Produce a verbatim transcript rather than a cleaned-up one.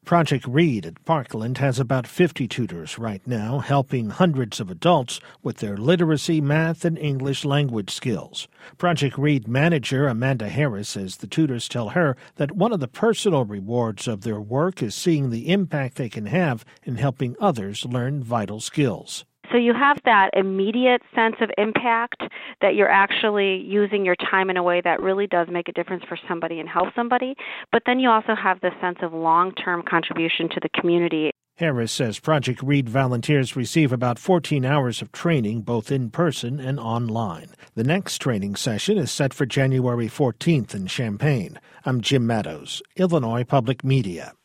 Project Read at Parkland has about fifty tutors right now, helping hundreds of adults with their literacy, math, and English language skills. Project Read manager Amanda Harris says the tutors tell her that one of the personal rewards of their work is seeing the impact they can have in helping others learn vital skills. So you have that immediate sense of impact that you're actually using your time in a way that really does make a difference for somebody and help somebody. But then you also have the sense of long-term contribution to the community. Harris says Project Read volunteers receive about fourteen hours of training, both in person and online. The next training session is set for January fourteenth in Champaign. I'm Jim Meadows, Illinois Public Media.